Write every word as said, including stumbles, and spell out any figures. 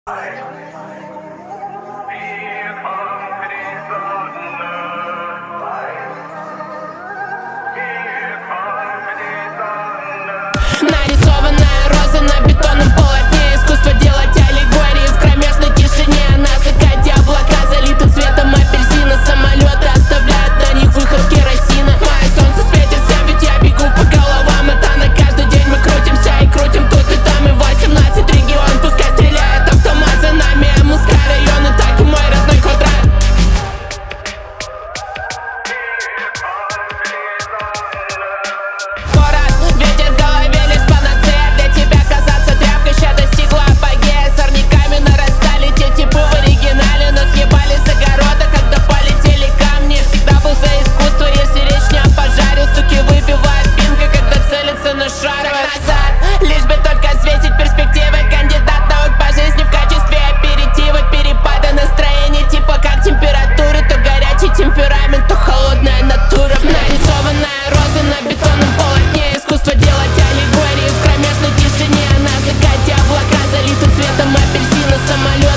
Нарисованная роза на бетонном полотне. Искусство делать аллегории в кромешной тишине. На закате облака залиты цветом апельсина. Самолеты оставляют на них выход керосина. Мое солнце светит всем, ведь я бегу по головам. Это на каждый день мы крутимся и крутим тут и там. И восемнадцать регион, пускай стреляет автомат за нами. МСК район и так и мой родной квадрат. Город, ветер в голове, лишь панацея. Для тебя казаться тряпкой ща достигла апогея. Сорняками нарастали те типы в оригинале, но съебали с огорода, когда полетели камни. Всегда был за искусство, если речь не о пожаре. Суки выбивают пинка, когда целятся на шар. Назад, лишь бы только светить перспективы. Кандидат наук по жизни в качестве аперитива. Перепады настроения типа как температуры. То горячий темперамент, то холодная натура. Нарисованная роза на бетонном полотне. Искусство делать аллегории в кромешной тишине. На закате облака залиты цветом апельсина. Самолет